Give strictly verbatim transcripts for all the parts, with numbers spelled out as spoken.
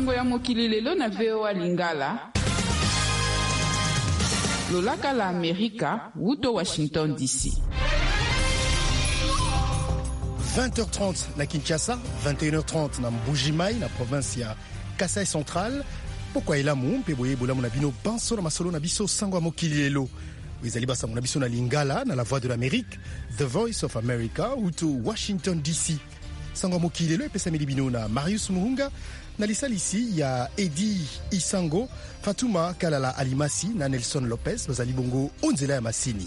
sango ya mokili lelo na V O A Lingala. Lolaka la Amerika, Wuto Washington D C. vingt heures trente na Kinshasa, vingt et une heures trente na Mbuji-Mayi na province ya Kasai Central. Pokwa elamu mpe boye bolamu na bino banso na masolo na biso sango ya mokili lelo. Ezali basango na biso na Lingala na la voix de l'Amérique, The Voice of America, Wuto Washington D C. Sango ya mokili lelo epesameli bino na Marius Muhunga na lisalisi ya Edi Isango, Fatuma Kalala Alimasi na Nelson Lopez bazali bongo onzela ya masini.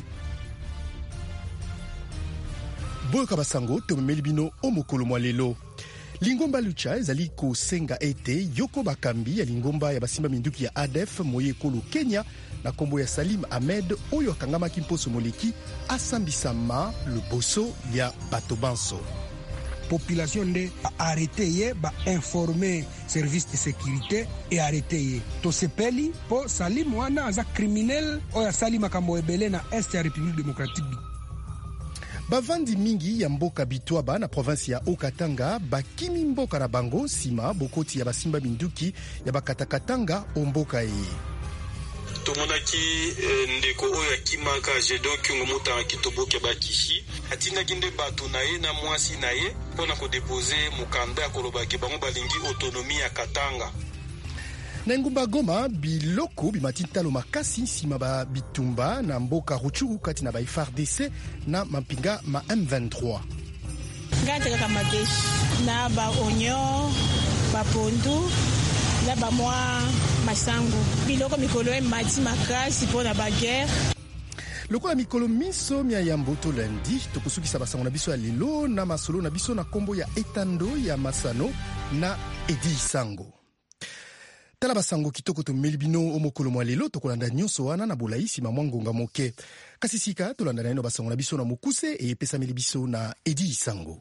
Boyoka basango tomemeli bino omokolo mwa lelo. Lingomba Lucha ezali kosenga ete Yoko Bakambi ya lingomba ya basimba minduki ya A D F moye ekolo Kenya na kombo ya Salim Ahmed oyo akangamaki mposo moleki asambisama loboso ya bato banso. Population nde arrêté ye ba informer service de sécurité et arrêté ye to sepeli po Salim wana aza criminel oya Salim makambo ebele na est ya République démocratique. Bavandi mingi ya mboka Bitwaba na province ya Okatanga bakimi mboka na bango sima bokoti ya basimba minduki ya bakatakatanga omboka ye. Tomonaki ndeko oyo akimaka Jedon Kyungu Mutanga kitoboke bakishi atina kinde bato na ye na mwasi na ye pona ko déposer mukanda ya kolobaki bango balingi autonomie ya Katanga. Na ngumba Goma biloko bimatitalo makasi sima ba bitumba na mboka Ruchuru kati na ba F A R D C na mampinga ma M vingt-trois. Ngate kaka madeshi na ba onyo ba pondu na ba mwa masango biloko mikolo e mati makasi pona ba guerre. Lokola mikolo miso mia yambo to lundi tokusukisa basango na biso ya lelo na masolo na biso na kombo ya Etando ya Masano na Edi Isango. Tala basango kitoko tomeli bino omokolo mwa lelo tokolanda nyonso wana na bolaisi ma mwangonga moke. Kasi sika tolanda na eno basango na biso na mokuse e epesameli biso na Edi Isango.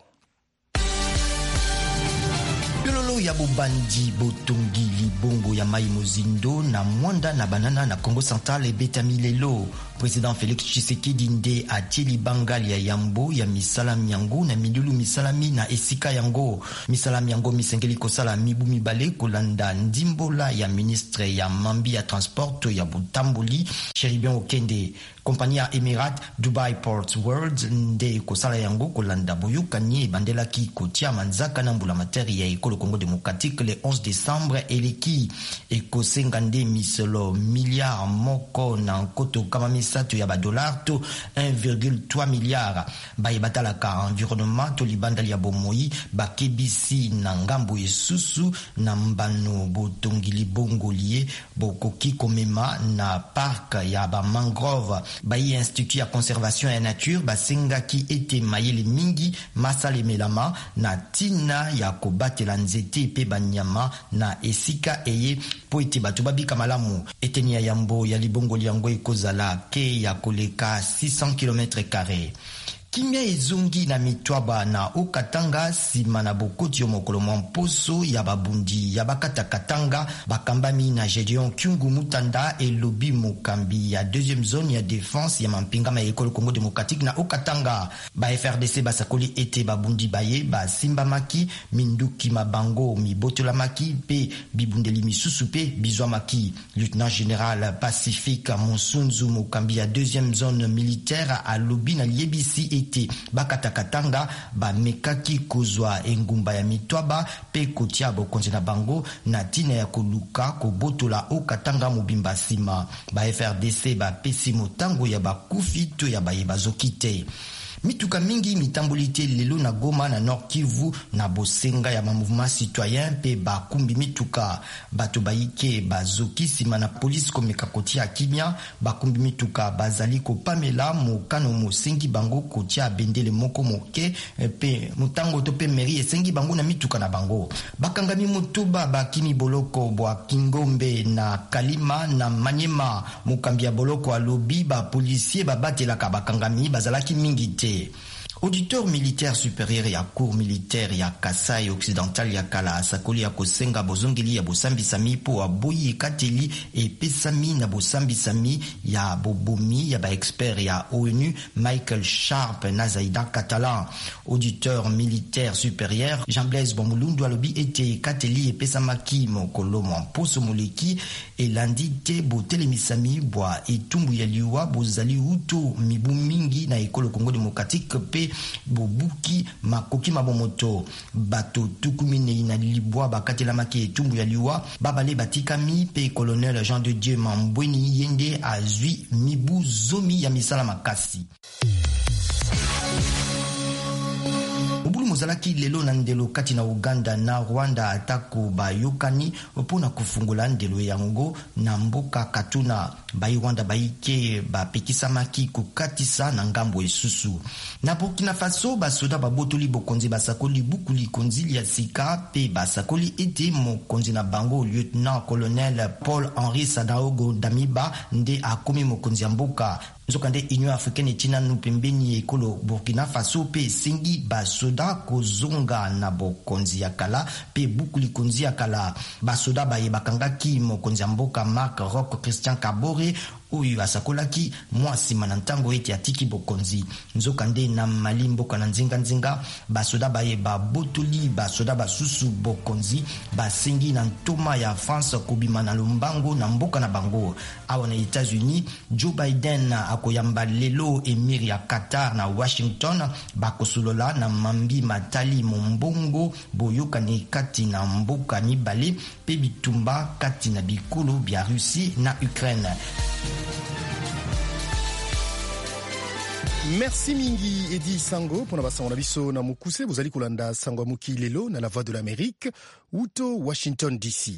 Lolo ya bobandi botongi libongo ya mai mozindo na mwanda na banana na Congo Central ebetami lelo. Président Félix Tshisekedi nde atieli bangali ya yambo ya misala miango na milulu misalami na esika yango. Misala miango misengeli kosala mibu mibale kolanda ndimbola ya ministre ya mambi ya transport ya butamboli Cheribien Okende. Kompani ya Emirat Dubai Ports World nde kosala yango kolanda boyokani bandelaki kotia manzaka na mbula materi ya ekolo Congo démocratique le onze décembre eleki ekosenga nde misolo milliard moko na nkoto kama sato ya ba dollar to un virgule trois milliard baye batalaka environnement to libandali ya bomoi bakebisi na ngambo esusu na mbano botongili bongolie bokoki komema na parc ya ba mangrove baye institut ya conservation ya nature basengaki ete mayele mingi masale melama na tina ya kobatela nzete pe banyama na esika eye po ete bato babika malamu eteni ya yambo ya libongoli yango ekozala ke ya koleka six cents kilomètres carrés. Kimia ezongi na mitwaba na Okatanga sima na bokoti yo mokolo mposo ya babundi ya bakata katanga bakambami na Gédéon Kyungu Mutanda et lobi mokambi ya deuxième zone ya défense ya mampinga ma ekolo Congo démocratique na Okatanga ba F R D C basakoli ete babundi baye ba simba maki minduki mabango mibotola maki pe bibundeli misusu pe bizwa maki. Lieutenant général Pacifique Monsunzu mokambi ya deuxième zone militaire a lobi na liebisi et bakata katanga ba mekaki kozwa engumba ya mitwaba pe kotia bokonzi na bango na tina ya koluka kobotola Okatanga mobimba sima ba F R D C ba pesi motango ya bakufi to ya baye bazokite. Mituka mingi mitambolite lelo na Goma na Nord Kivu na bosenga ya ma mouvement citoyen pe ba kumbi mituka bato baike bazoki sima na police komeka kotia kimia ba kumbi mituka bazali ko pamela mokano mosengi bango kotia bendele moko moke pe mutango to pe mairie esengi bango na mituka na bango bakangami mutuba bakimi boloko bwa Kingombe na Kalima na Manyema mokambia boloko alobi ba policier ba batela ka bakangami bazalaki mingi te. Auditeur militaire supérieur ya cour militaire ya Kasai occidental ya kala asakoli ya kosenga bozongeli ya bosambisami po aboyi ekateli epesami na bosambisami ya bobomi ya ba expert ya O N U Michael Sharp na Zaida Catalan. Auditeur militaire supérieur Jean-Blaise Bomulundu alobi ete ekateli epesamaki mokolo mposo moleki elandi te botelemisami bwa etumbu ya liwa bozali uto mibu mingi na ekolo Congo démocratique pe bobuki makoki mabomoto bato tukumine na libwa bakatelamaki etumbu ya liwa babale batikami pe colonel Jean de Dieu Mambweni yende azwi mibu zomi ya misala makasi. Obulu mozalaki lelo na ndelo kati na Uganda na Rwanda atako bayokani opona kufungula ndelo yango na mboka Katuna. Bayi Rwanda bayike bapekisamaki kukatisa na ngambo esusu. Na Burkina Faso basoda babotoli bokonzi basakoli bukuli konzili ya sika pe basakoli ete mokonzi na bango lieutenant colonel Paul Henri Sadaogo Damiba nde akomi mokonzi ya mboka. Nzokande Union Africaine etina nupembeni ekolo Burkina Faso pe sengi basoda kozonga na bokonzi ya kala pe bukuli konzi ya kala. Basoda baye bakangaki mokonzi ya mboka Marc Roch Christian Kabore oyo asakolaki mwasi manantango ete atiki bokonzi. Nzokande na mali mboka na nzinga nzinga basoda baye babotoli basoda basusu bokonzi basengi na ntoma ya France kobima na lombango na mboka na bango. Awa na États-Unis Joe Biden akoyamba lelo emir ya Qatar na Washington bakosolola na mambi matali mombongo boyokani kati na mboka mibale pe bitumba kati na bikolo bya Russie na Ukraine. Merci mingi Edi Sango pona basango na biso na mukuse bozali kolanda sango muki lelo na la voix de l'Amérique uto Washington D C.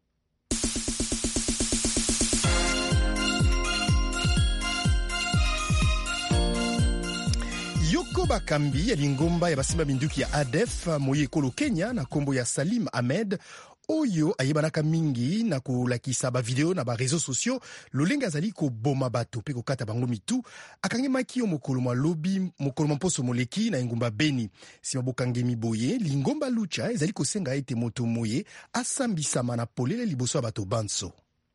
Yoko Bakambi ya lingomba ya basimba minduki ya A D F moye ekolo Kenya na kombo ya Salim Ahmed oyo ayebanaka mingi na kolakisa ba video na ba réseaux sociaux lolenga azali ko boma bato pe ko kata bango mitu akangemaki yo mokolo mwa lobi mokolo mposo moleki na engumba Beni sima bokangemi boye lingomba lucha ezali ko senga ete moto moye asambisama na polele liboso ya bato banso.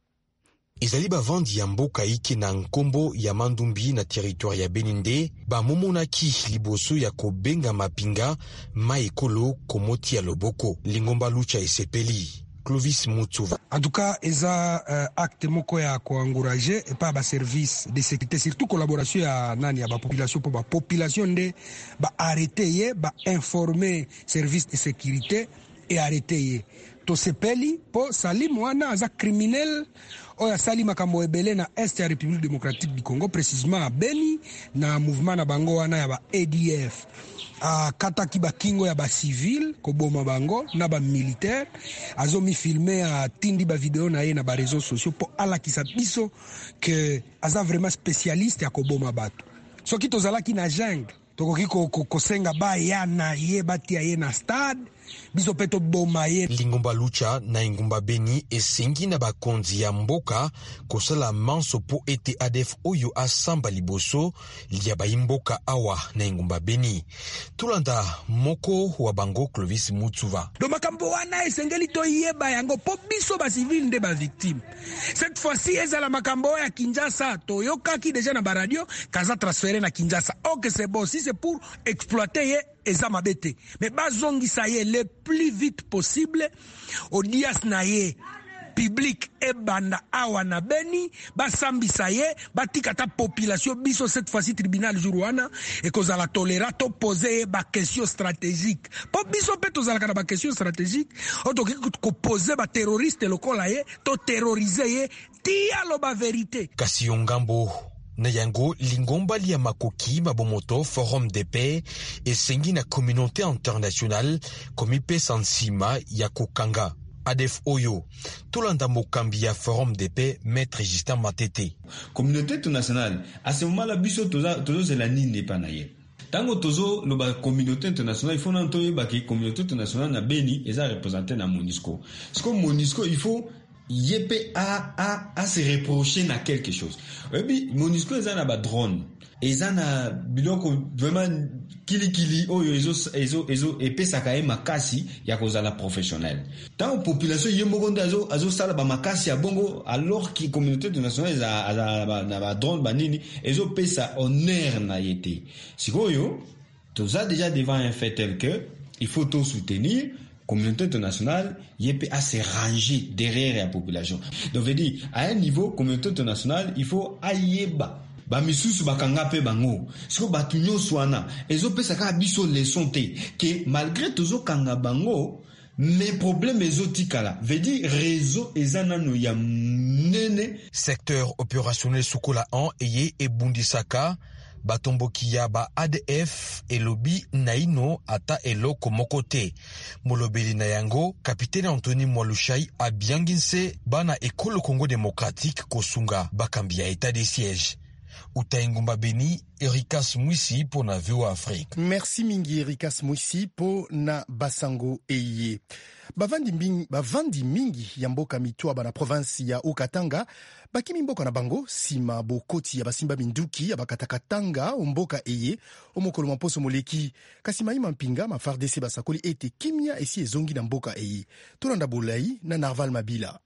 Ezali bavandi ya mboka ike na nkombo ya Mandumbi na territoire ya Beninde ba momonaki liboso ya kobenga mapinga ma ekolo komoti ya loboko lingomba lucha esepeli. Clovis Mutsuva. En tout cas, eza uh, acte moko ya ko encourager et pas ba service de sécurité surtout collaboration ya nani ya ba population pour ba population de ba arrêter ye ba informer service de sécurité et arrêter ye. To sepeli po Salim wana aza criminel oya sali makambo ebele na est ya République démocratique du Congo précisément à Beni na mouvement na bango wana ya ba A D F a kataki ba kingo ya ba civil ko boma bango na ba militaire azo mi filmer a tindi ba video na ye na ba réseaux sociaux po ala ki sa biso que aza vraiment spécialiste ya ko boma bato soki tozalaki na jungle tokoki ko kosenga ba ya na ye batia ye na stade biso peto boma ye. Lingomba lucha na ingumba Beni esengi na bakonzi ya mboka kosala manso po ete A D F oyo asamba liboso lia ba mboka awa na ingumba Beni. Tulanda moko wa bango Clovis Mutsuva. Do makambo wana esengeli to yeba yango po biso ba civil nde ba victime. Cette fois-ci ezala makambo ya Kinshasa to yokaki déjà na ba radio kaza transféré na Kinshasa. OK c'est bon si c'est pour exploiter ye eza mabete mais bazongisa ye le plus vite possible audience na ye public e banda awa na Beni basambisa ye batika ta population biso cette fois-ci tribunal jour wana et kozala tolera to poser ba question stratégique po biso pe tozala kana ba question stratégique otoki ko poser ba terroriste lokola ye to terroriser ye tia lo ba vérité kasi yongambo na yango lingomba lia makoki mabomoto forum de paix esengi na communauté internationale komipe sansima ya kokanga A D F oyo tolanda mokambi ya forum de paix maître Justin Matete. Communauté internationale à ce moment là biso toza tozo c'est la nini pas na ye tango tozo lo ba communauté internationale il faut nantoye ba ki communauté internationale na Beni eza représenté na MONUSCO. Ce que MONUSCO il faut yépe a a a se reprocher na quelque chose. Et puis MONUSCO ils en a ba drone. Ils en a biloko vraiment kili kili oyo ezo ezo ezo epé sakaye makasi ya kozala professionnel. Tant population yemoko ndazo azo sala ba makasi ya bongo alors que communauté internationale a a na ba drone banini ezo pesa honneur na yete. Sikoyo tout ça déjà devant un fait tel que il faut tout soutenir. Communauté internationale, yépe à se ranger derrière la population. Donc, veut dire, à un niveau, communauté internationale, il faut ayeba. Ba misusu bakanga pe bango. Siko batunyo swana. Ezo pe saka biso leçon te. Que malgré tozo kanga bango, mes problèmes ezotikala. Veut dire, réseau ezanano ya nene. Secteur opérationnel Sukola an eye e Bundisaka. Batombokia ba A D F elobi naino ata eloko mokote. Molobeli na yango, capitaine Anthony Mwalushai a bianginse bana ekolo Congo démocratique kosunga bakambia état de siège. Utaingumba Beni, Erikas Mwisi pour na V O Afrique. Merci mingi Erikas Mwisi pour na Basango Eye. Bavandi mingi, bavandi mingi ya mboka mitwaba na province ya Okatanga, bakimi mboka na bango, sima bokoti ya basimba minduki ya bakatakatanga mboka Eye, omokolo mamposo moleki, kasima ima mpinga ma F A R D C basakoli ete kimia esi ezongi na mboka Eye. Tolanda Bolai na Narval Mabila.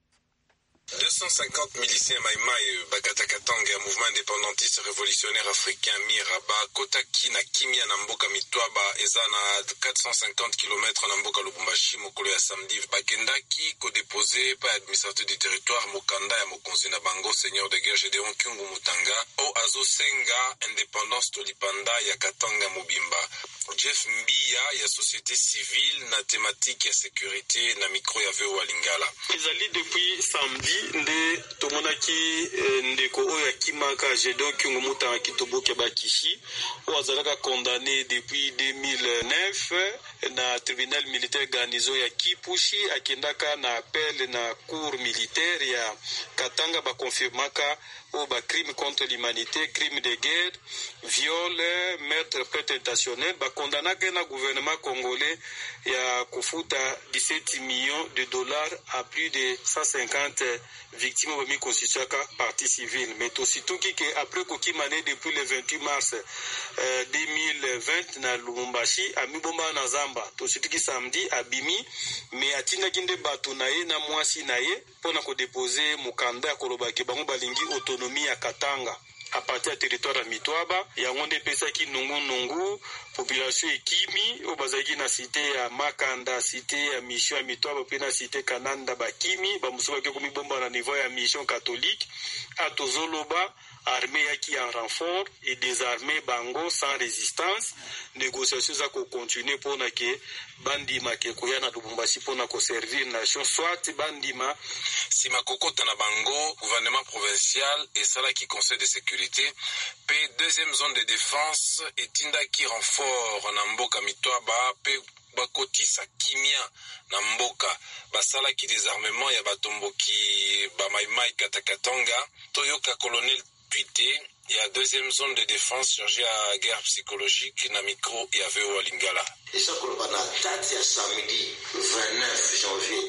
deux cent cinquante miliciens Maïmaï Bakatakatanga, mouvement indépendantiste révolutionnaire africain Miraba, Kotaki na Kimia na mboka Mitwaba, eza na quatre cent cinquante kilomètres na mboka Lubumbashi, mokolo ya samedi, bakendaki ko déposer pa administrateur du territoire Mokanda ya mokonzi na bango, seigneur de guerre Gédéon Kyungu Mutanga, o azo senga indépendance tolipanda ya Katanga Mobimba. Jeff Mbia ya société civile na thématique ya sécurité na micro ya V O Lingala. Ezali depuis samedi nde tomonaki ndeko oyo akimaka Gédéon Kyungu Mutanga kitoboke bakishi o azalaka condamné depuis deux mille neuf na tribunal militaire garnison ya Kipushi, akendaka na appel na cour militaire ya Katanga ba confirmaka o ba crime contre l'humanité, crime de guerre, viol, meurtre prétentionnel, ba condamnaka na gouvernement congolais ya kufuta dix-sept millions de dollars à plus de cent cinquante victimes au mi-constituaka partie civile. Mais aussi tout qui après kokimane depuis le vingt-huit mars euh, deux mille vingt na Lubumbashi a mibomba na Zamba. To situki samedi abimi mais atina kinde bato na ye na mwasi na ye pona ko déposer mukanda koloba ke bango balingi autonomie ya Katanga à partir du territoire ya Mitwaba ya ngonde pesa ki nungu nungu population ekimi o bazaki na cité ya Makanda, cité ya mission ya Mitwaba pe na cité Kananda bakimi ba musoba ke komi bomba na niveau ya mission catholique atozoloba armée yaki en renfort et désarmé bango sans résistance. Négociations za ko continuer pona ke bandima ke koya na Lubumbashi pona ko servir nation soit bandima sima kokota na bango gouvernement provincial et sala qui conseil de sécurité pe deuxième zone de défense etinda ki renfort na mboka Mitwaba pe bakotisa kimia na mboka basala ki désarmement ya batomboki ba Maïmaï Katakatanga toyoka colonel Tuité, il y a deuxième zone de défense chargée à guerre psychologique na micro et à V O Lingala. Et ça qu'on va date ya samedi vingt-neuf janvier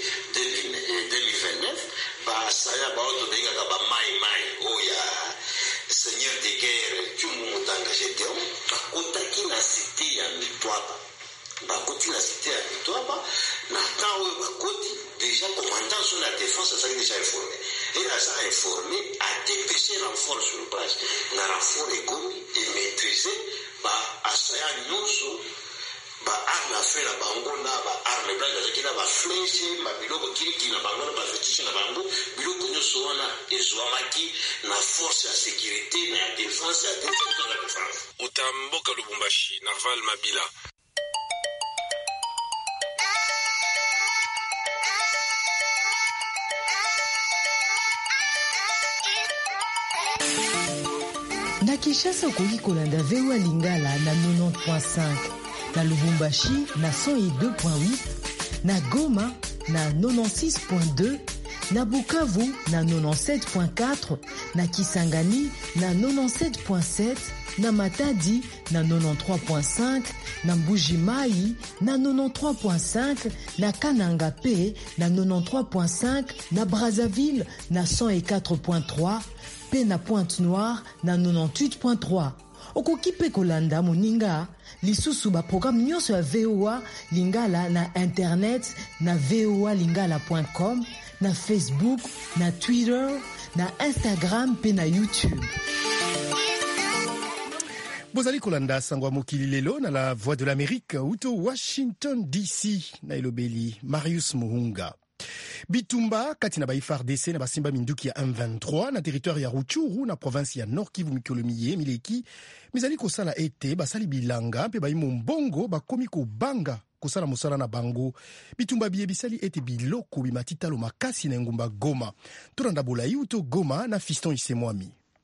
deux mille vingt-neuf, ba saya ba auto benga ka ba Maïmaï o ya seigneur de guerre Kyungu Mutanga Gédéon, otaki na cité ya Mitwaba. Ba koti na cité ya Mitwaba, na temps où ba koti déjà commandant sur la défense ça déjà informé. Et là, ça a informé, a dépêché l'enfort sur place. Na l'enfort est commis et maîtrisé, bah, à Saya Nyonso, bah, arme à feu, la bango, na, bah, arme blanche, qui n'a pas flinché, ma biloko, qui, qui n'a pas l'on, bah, fétiche, na bango, biloko, nyonso, wana, et Zouamaki, na force à sécurité, na défense, à défense, à la défense. Utamboka Lubumbashi, Narval Mabila. Na Kinshasa okoki kolanda V O Lingala na quatre-vingt-dix point cinq, na Lubumbashi na cent deux point huit, na Goma na quatre-vingt-six point deux, na Bukavu na quatre-vingt-dix-sept point quatre, na Kisangani na quatre-vingt-dix-sept point sept, na Matadi na quatre-vingt-treize point cinq, na Mbuji-Mayi na quatre-vingt-treize point cinq, na Kananga P na quatre-vingt-treize point cinq, na Brazzaville na cent quatre point trois, pe na Pointe-Noire na quatre-vingt-dix-huit point trois. Okoki pe kolanda moninga lisusu ba programme nyonso ya V O A Lingala na internet na v o a lingala point com, na Facebook, na Twitter, na Instagram pe na YouTube. Bozali kolanda sangwa mokili lelo na la Voix de l'Amérique uto Washington D C na elobeli Marius Muhunga. Bitumba kati na ba F A R D C na basimba minduki ya M vingt-trois na territoire ya Rutshuru na province ya Nord Kivu mikolo miye mileki mizali kosala ete basali bilanga mpe baimo mbongo bakomi kobanga kosala mosala na bango. Bitumba biye bisali ete biloko bimatitalo makasi na ngumba Goma. Toranda bolai uto Goma na Fiston Isemwami.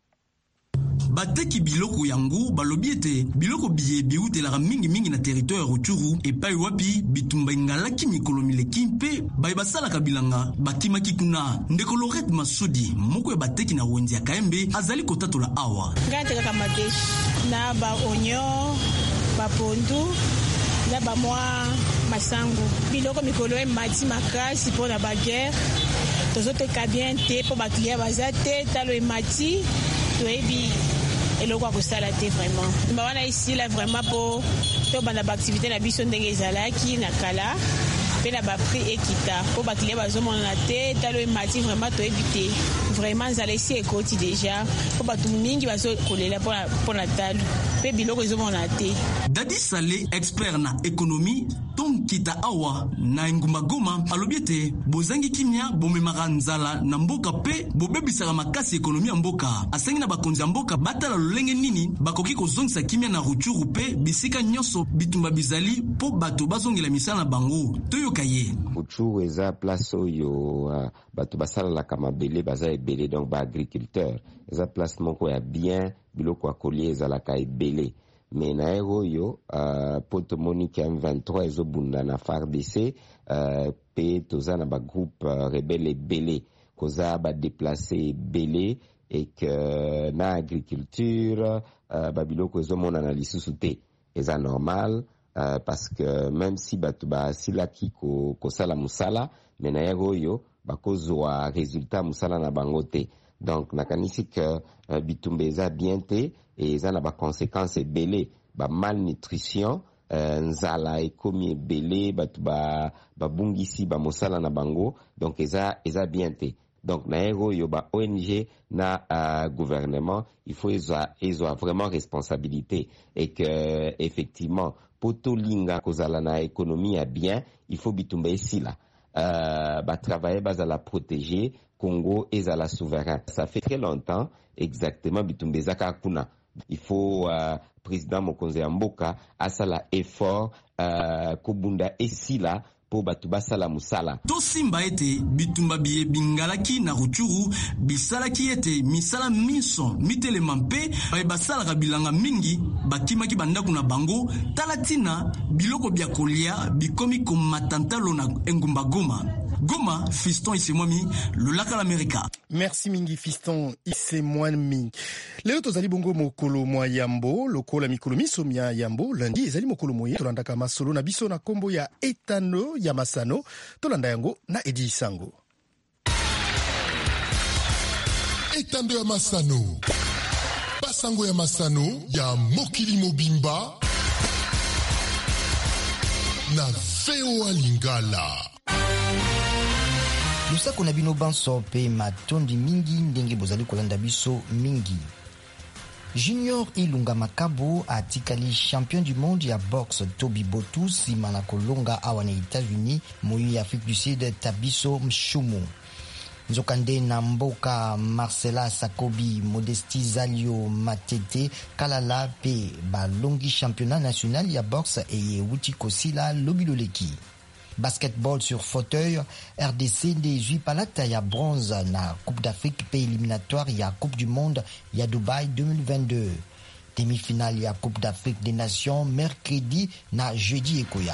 Bateki biloko yango balobi ete biloko biye biutelaka mingi mingi na territoire ya Rutshuru epai wapi bitumba ingalaki mikolo mileki mpe baye basalaka bilanga bakimaki kuna. Ndeko Lorette Masudi moko ya bateki na wenzi ya Kaembe azali kotatola awa. Ngatekaka madeshi na ba onyo ba pondu na ba mwa masangu biloko mikolo emati makasi mpo na baguerre tozoteka bien te mpo baklia baza te talo emati toyebi eloko akosala te vraiment mba wana esila vraiment mpo tobanda baaktivité na biso ndenge ezalaki na kala mpe na baprix ekita mpo baklia bazomonana te talo emati vraiment toyebi te vraiment nzala esi ekoti deja mpo bato mingi bazokolela mpo na talo mpe biloko ezomonana te. Dadi Sale, expert na économie ton kita awa na ngumba Goma alobi ete bozangi kimia bomemaka nzala na mboka pe bobebisaka makasi ekonomi ya mboka. Asengi na bakonzi ya mboka batala lolenge nini bakoki kozongisa kimia na Rutshuru pe bisika nyonso bitumba bizali po bato bazongela misala na bango. Toyoka ye. Rutshuru eza place oyo uh, bato basalalaka mabele baza ebele donc ba agriculteur eza place moko ya bien biloko akolie ezalaka ebele. Mais na oyo uh, poto Monique M vingt-trois ezobunda na F A R D C uh, pe toza na ba groupe uh, rebelle belé koza ba déplacer belé et que na agriculture uh, ba biloko ezomona na lisusu te eza normal uh, parce que même si batu ba silaki ko kosala musala mais na oyo bakozwa résultat musala na bango te. Donc nakanisi que uh, bitumba eza bien te et eza na ba conséquences ebele ba malnutrition uh, nzala ekomi ebele batu ba babungisi ba mosala na bango donc eza eza bien te. Donc na oyo ba O N G na uh, gouvernement il faut ils ont vraiment responsabilité et que effectivement poto linga kozala na économie ya bien il faut bitumba esila uh, ba travailler bazala protéger Congo ezala souverain. Ça fait très longtemps exactement bitumba ezaka kuna. Il faut uh, président Mokonzi ya mboka asala effort uh, kobunda esila po batu basala musala. To simba ete bitumba biye bingalaki na Rutshuru bisalaki ete misala miso mitelema mpe baye basalaka bilanga mingi bakimaki bandaku na bango talatina biloko bya kolia bikomi komatantalo na engumba Goma. Goma, Fiston Isemwami, le lac à l'Amérique. Merci mingi Fiston Isemwami. Leo tozali bongo mokolo mwa yambo, lokola mikolo miso mya yambo, lundi ezali mokolo moye, tolandaka masolo na biso na kombo ya Etano ya Masano, tolanda yango na Edi Sango. Etando ya Masano, Basango ya Masano, ya Mokili Mobimba, na V O A Lingala. Lusako na bino banso pe matondi mingi ndenge bozali kolanda biso mingi. Junior Ilunga Makabo atikali champion du monde ya boxe Toby Botu sima na kolonga awa na États-Unis moyi ya Afrique du Sud Tabiso Mshumu. Nzokande na mboka Marcela Sakobi Modesti Zalio Matete Kalala pe balongi championnat national ya boxe eye wuti kosila lobiloleki. Basketball sur fauteuil, R D C dix-huit palata ya bronze na Coupe d'Afrique pays éliminatoire ya Coupe du Monde ya Dubaï deux mille vingt-deux. Demi-finale ya Coupe d'Afrique des Nations mercredi na jeudi ekoya.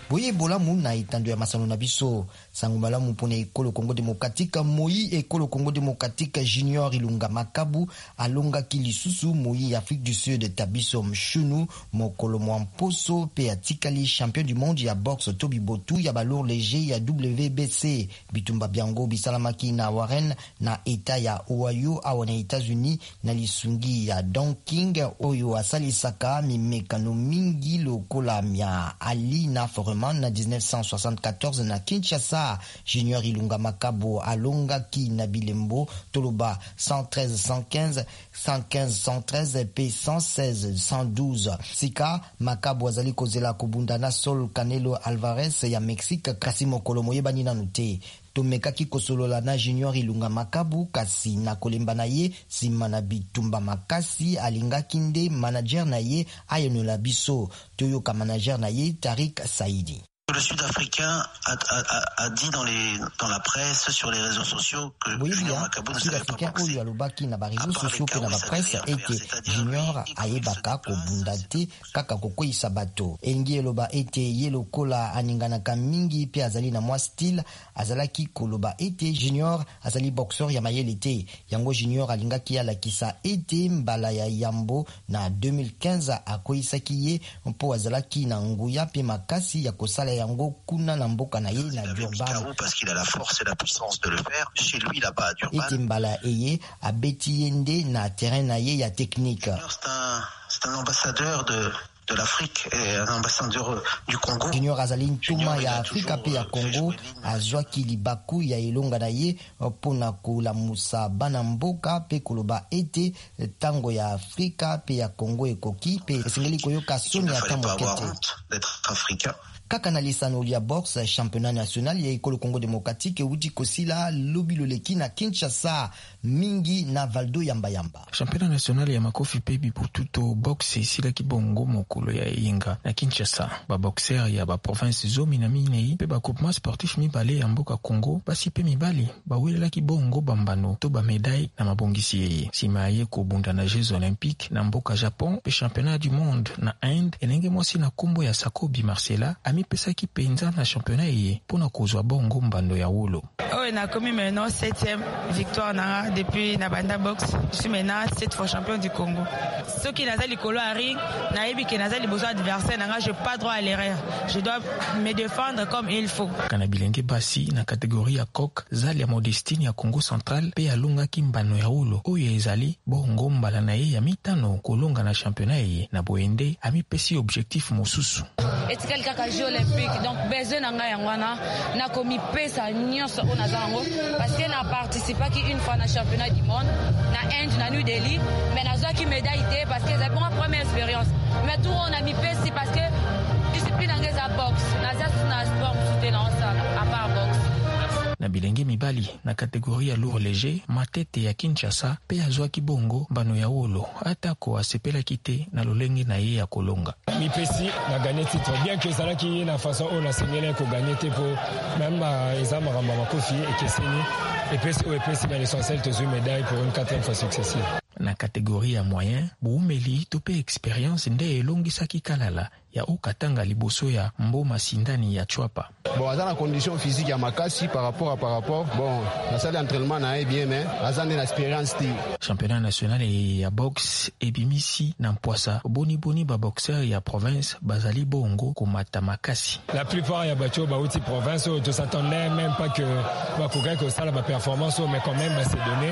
boye bolamu na itando ya masano na biso sango malamu pona ekolo Congo démocratique Moi ekolo Congo démocratique Junior Ilunga Makabu alonga kilisusu Moi Afrique du Sud tabiso mshunu mokolo mwamposo pe atikali champion du monde ya boxe Tobi Botu ya balourd léger ya W B C bitumba biango bisalamaki na Warren na eta ya Ohio awa na États-Unis na lisungi ya Don King oyo asalisaka mimekano mingi lokola mia Ali na Foreman na dix-neuf cent soixante-quatorze na Kinshasa. Junior Ilunga Makabo alonga ki na bilembo toloba cent treize cent quinze, cent quinze cent treize p cent seize cent douze. Sika Makabo azali kozela kubunda na Sol Canelo Alvarez ya Mexique kasi mokolo moyebani nanu te. Tomekaki kosolola na Junior Ilunga Makabu kasi na kolemba na ye sima na bitumba makasi alingaki nde manager na ye ayenola biso toyoka manager na ye Tariq Saidi. Le Sud-Africain a, a, a, a dit dans, les, dans la presse, sur les réseaux sociaux, que oui, Junior Makabo ne savait pas boxer. Oyo alobaki na barizo sociaux pe na ba presse ete Junior ayebaka kobunda te kaka kokweyisa bato. Engi eloba ete ye lokola aninganaka mingi pe azali na mwa style azalaki koloba ete Junior azali boxeur ya mayele te. Yango Junior alingaki alakisa ete mbala ya yambo na deux mille quinze akoyisaki ye mpo azalaki na nguya pe makasi ya kosala yango kuna na mboka na ye na Durban parce qu'il a la force et la puissance de le faire chez lui là-bas à Durban. Ete mbala eye abeti yende na terrain na ye ya technique. C'est un c'est un ambassadeur de de l'Afrique et un ambassadeur du Congo. Junior azali ntuma ya Afrika pe ya Congo azwaki libaku ya elonga na ye pona kolamusa bana mboka pe koloba ete tango ya Afrika pe ya Congo ekoki pe esengeli koyoka soni ata mokete d'être africain. Kaka na lisano lia boxe championnat national ya ekolo Congo démocratique uti kosila lobi loleki na Kinshasa mingi na Valdo yamba yamba. Championnat national ya makofi pe bipututo boxe sila kibongo mokolo ya Yinga na Kinshasa. Ba boxer ya ba province zomi na minei pe ba groupement sportif mibale ya mboka Congo basi pe mibali ba welela kibongo bambano to ba médaille na mabongisi yeye. Sima ye ko bunda na Jeux olympiques na mboka Japon pe championnat du monde na Inde elenge mosi na kombo ya Sakobi Marcela ami pesa ki penza na championnat yeye pona kozwa bongo mbando ya wolo. Oh na komi maintenant septième victoire na depuis na banda box. Je suis maintenant sept fois champion du Congo. Ceux qui nazali kolo à ring na yebi ke nazali besoin adversaire nanga je pas droit à l'erreur. Je dois me défendre comme il faut. Kana bilenge basi na catégorie ya coq zali ya Modestine ya Congo central pe alonga ki mbano ya wolo oyo ezali bongo mbala na ye ya mitano kolonga na championnat yeye na boende ami pesi objectif mosusu. Etikali kaka Jeux olympiques donc besoin nanga yangwana na komi pesa nyonso ona zango parce que na participa ki une fois na championnat du monde na Inde na New Delhi mais na zaki médaille té parce que c'est ma première expérience mais tout on a mis pesi parce que discipline angeza boxe na zasu na sport tout dans ça à part boxe. Na bilenge mibali na kategoria lourd léger matete ya Kinshasa pe azwaki bongo mbano ya wolo atako asepela kite na lolenge na ye ya kolonga. Mi pesi na gagné titre bien que ça là qui na façon on a singela ko gagner te pour même ezama ramba makofi et keseni et pesi ou pesi mais l'essentiel te médaille pour une quatrième fois successive. Na kategoria ya moyen buumeli tope expérience nde elongisaki kalala ya okatanga liboso ya mboma sindani ya chwapa. Bon, à la condition physique ya makasi par rapport à par rapport bon la salle d'entraînement na bien mais azane l'expérience ti. Championnat national ya boxe ebimisi na mpoasa boni boni ba boxeur ya province bazali bongo komata makasi. La plupart ya bacho ba outi province on ne s'attendait même pas que ba koga ko sala ba performance mais quand même c'est donné.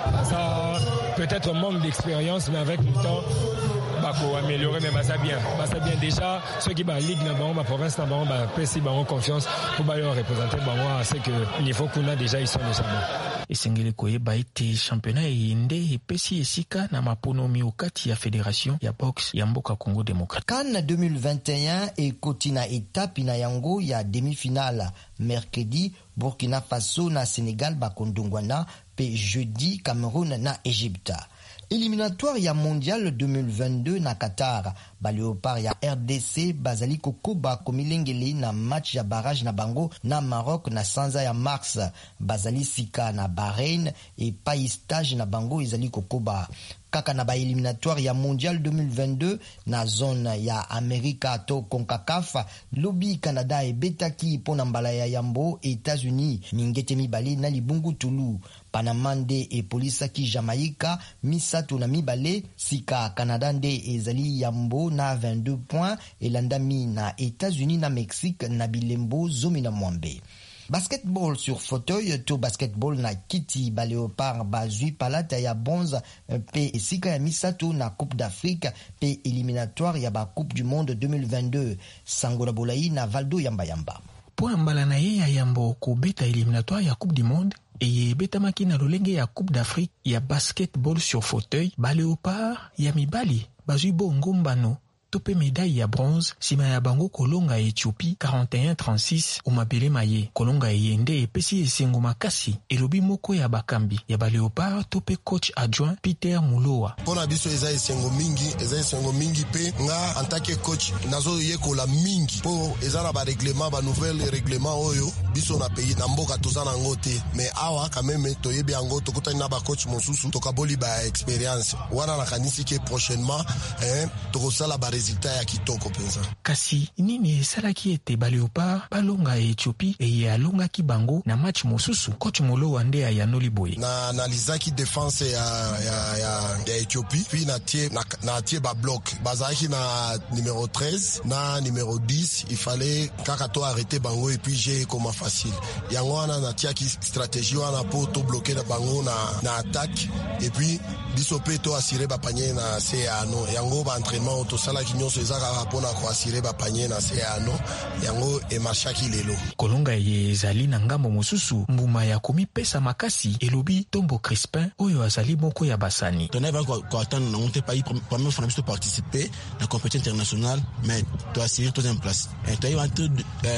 Ça peut-être manque d'expérience mais avec le temps bah faut améliorer mais bah ça bien bah ça bien déjà ceux qui bah ligue na ba ba province na ba ba pesi ba en confiance pour ba représenter ba moi c'est que niveau qu'on a déjà ils sont déjà bons. Esengele koyeba ete championnat yende epesi esika na maponomi okati ya fédération ya boxe ya mboka Congo démocratique. CAN deux mille vingt et un ekoti na étape na yango ya demi-finale mercredi Burkina Faso na Sénégal bakondongwana pe jeudi Cameroun na Égypte. Éliminatoire ya mondial deux mille vingt-deux na Qatar ba Léopard ya R D C bazali kokoba komilengeli na match ya barrage na bango na Maroc na sanza ya mars. Bazali sika na Bahreïn et pas stage na bango izali kokoba. Kaka na ba éliminatoire ya mondial deux mille vingt-deux na zone ya Amerika to CONCACAF, lobi Canada e betaki pona mbala ya yambo États-Unis mingete mibale na libungu tulu. Panamande e polisa ki Jamaïca misato na mibale, sika Canada nde ezali yambo na vingt-deux points elandami na États-Unis na Mexique na bilembo zomi na mwambe. Basketball sur fauteuil to basketball na kiti ba Léopard bazui palata ya bronze pe esika ya misato na Coupe d'Afrique pe éliminatoire ya ba Coupe du Monde deux mille vingt-deux. Sango na Bolai na Valdo Yamba Yamba. Po mbala na ye ya yambo ko beta éliminatoire ya Coupe du Monde e ye beta makina lolenge ya Coupe d'Afrique ya basketball sur fauteuil ba Léopard ya mibali bazui bongo mbano tope médaille ya bronze sima ya bango kolonga Éthiopie quarante et un trente-six umabele maye kolonga yende epesi esengo makasi elobi moko ya bakambi ya ba Léopard tope coach adjoint Peter Mulowa. Pona biso eza esengo mingi eza esengo mingi pe nga en tant que coach nazo yekola mingi po eza na ba règlement ba nouvelle règlement oyo biso na pays na mboka tozana ngote mais awa quand même toyebi ango tokutani na ba coach mosusu tokaboli ba expérience wana na kanisi ke prochainement hein tokosala ba résultat ya kitoko penza. Kasi nini esalaki ete ba Léopard balonga Éthiopie e ya longa ki bango na match mosusu coach Mulowa nde ayanoli boye. Na analizaki défense ya ya ya, ya Éthiopie puis na tie na, na tie ba bloc bazaki na numéro treize na numéro dix il fallait kaka to arrêter bango et puis j'ai comme facile yango wana na tia ki stratégie wana po to bloquer na bango na na attaque et puis biso pe to assurer ba panier na C A no yango ba entraînement to sala ki nyonso ezaka pona ko assurer ba panier na C A no yango e marchaki lelo kolonga ye ezali na ngambo mosusu mbuma ya komi pesa makasi elobi Tombo Crispin oyo azali moko ya basani to na ba ko attendre na monter pays première fois de participer la compétition internationale mais to assurer troisième place et to y va tout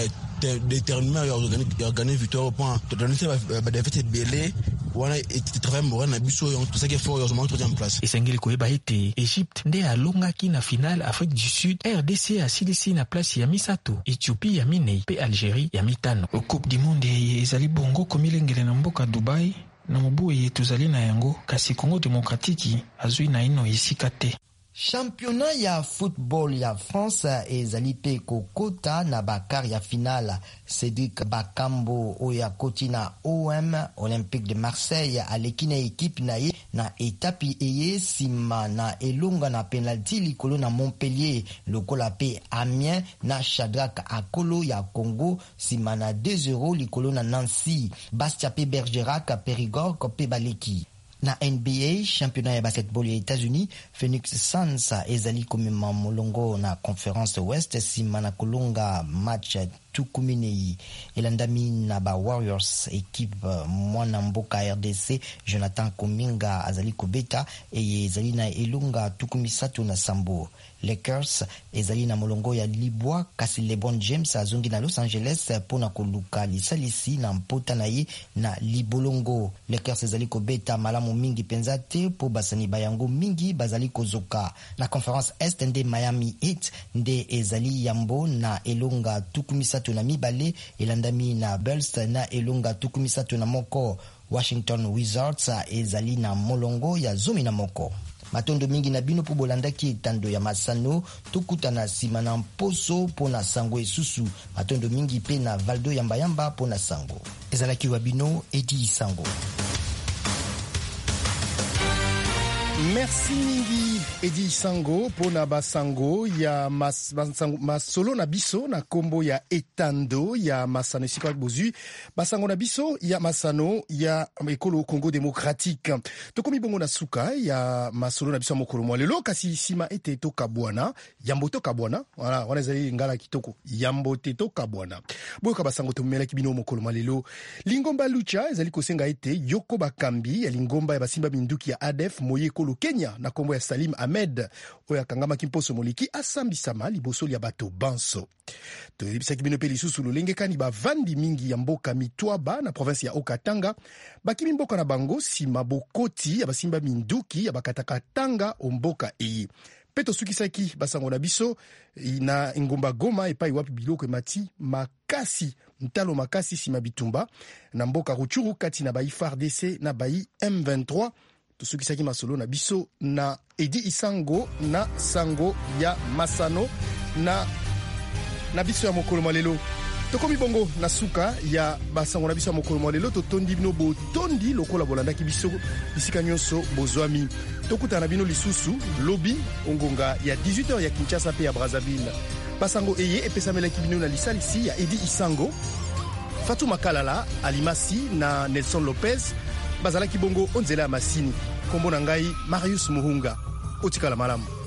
déterminé à organiser victoire au point de donner la défaite belé wana et travailler moral na biso tout ça qui est fort heureusement troisième place. Esengeli koyeba ete Égypte nde alongaki na finale Afrique du Sud, R D C asilisi na place ya misato, Éthiopie ya minei pe Algérie ya mitano. Coupe du Monde ezali bongo komilengele na mboka Dubai na mobu ye tozali na yango kasi Congo Démocratique azui na ino esika te. Championnat ya football ya France ezali pe kokota na bakar ya finale. Cédric Bakambo oya koti na O M Olympique de Marseille aleki na équipe na ye na etapi eye sima na elonga na penalty likolo na Montpellier lokola pe Amiens na Shadrack Akolo ya Congo sima na deux zéro likolo na Nancy. Bastia pe Bergerac Périgord pe baleki. Na N B A, championnat ya basketball ya États-Unis, Phoenix Suns ezali komema molongo na Conference Ouest sima na kolonga match tukuminei elandami na ba Warriors équipe mwana mboka R D C Jonathan Kuminga azali kobeta e ezali na elunga tukumisatu na sambo. Lakers ezali na molongo ya libwa kasi LeBron James azongi na Los Angeles pona koluka lisalisi na mpota na ye na libolongo. Lakers ezali kobeta malamu mingi penza te po basani bayango mingi bazali kozoka. Na Conference Est nde Miami Heat nde ezali yambo na elunga tukumisatu na mibale elandami na Bulls na elunga tukumisatu na moko. Washington Wizards ezali na molongo ya zomi na moko. Matondo mingi na bino po bolandaki etando ya masano tokuta na sima na mposo po na sango esusu. Matondo mingi pe na Valdo Yamba Yamba po na sango. Ezalaki wa bino Edi Sango. Merci mingi Edi Sango pona basango ya mas, basango, masolo na biso na kombo ya etando ya masano sika bozu basango na biso ya masano ya ekolo Congo Démocratique. Tokomi bongo na suka ya masolo na biso mokolo mwa lelo kasi sima ete to kabwana yambo to kabwana voilà wana zali ngala kitoko yambo te to kabwana boyo ka basango to mela kibino mokolo mwa lelo lingomba lucha ezali kosenga ete yoko bakambi ya lingomba ya basimba minduki ya A D F moye kolo Kenya na kombo ya Salim Ahmed oya kangama kimposo moliki asambisama liboso ya bato banso. To yebisa kibino pe lisusu lolenge kani ba vandi mingi ya mboka Mitwaba na province ya Okatanga bakimi mboka na bango sima bokoti ya basimba minduki ya bakataka tanga o mboka iyi. Pe tosukisaki basango na biso na ngomba Goma epai wapi biloko emati makasi ntalo makasi sima bitumba na mboka Ruchuru kati na bai F A R D C na bai M vingt-trois. Tosukisaki masolo na biso na Edi Isango na sango ya Masano na na biso ya mokolo malelo. Tokomi bongo na suka ya basango na biso ya mokolo malelo totondi bino botondi lokola bolandaki biso bisika nyonso bozwami. Tokuta na bino lisusu lobi ongonga ya dix-huit heures ya Kinshasa pe ya Brazzaville. Basango eye epesamelaki bino na lisalisi ya Edi Isango, Fatou Makalala, Alimasi na Nelson Lopez. Bazalaki bongo onzela ya masini. Kombo na ngai Marius Muhunga. Otikala malamu.